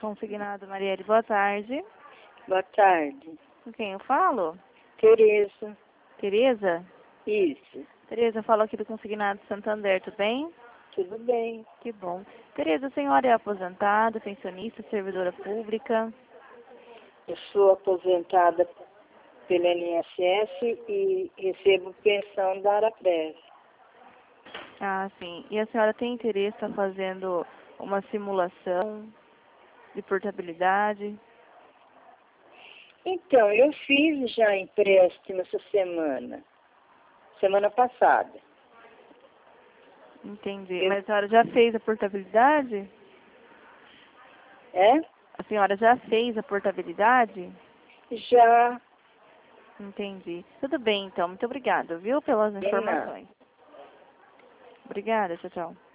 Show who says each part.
Speaker 1: consignado, Marielle. Boa tarde.
Speaker 2: Boa tarde.
Speaker 1: Com quem eu falo?
Speaker 2: Tereza.
Speaker 1: Tereza?
Speaker 2: Isso.
Speaker 1: Tereza, eu falo aqui do consignado Santander, tudo bem?
Speaker 2: Tudo bem.
Speaker 1: Que bom. Tereza, a senhora é aposentada, pensionista, servidora pública?
Speaker 2: Eu sou aposentada pela INSS e recebo pensão da Araprev.
Speaker 1: Ah, sim. E a senhora tem interesse em estar fazendo uma simulação de portabilidade?
Speaker 2: Então, eu fiz já empréstimo essa semana passada.
Speaker 1: Entendi. Mas a senhora já fez a portabilidade?
Speaker 2: É?
Speaker 1: A senhora já fez a portabilidade?
Speaker 2: Já.
Speaker 1: Entendi. Tudo bem, então. Muito obrigada, viu, pelas
Speaker 2: De nada.
Speaker 1: informações. Obrigada, tchau, tchau.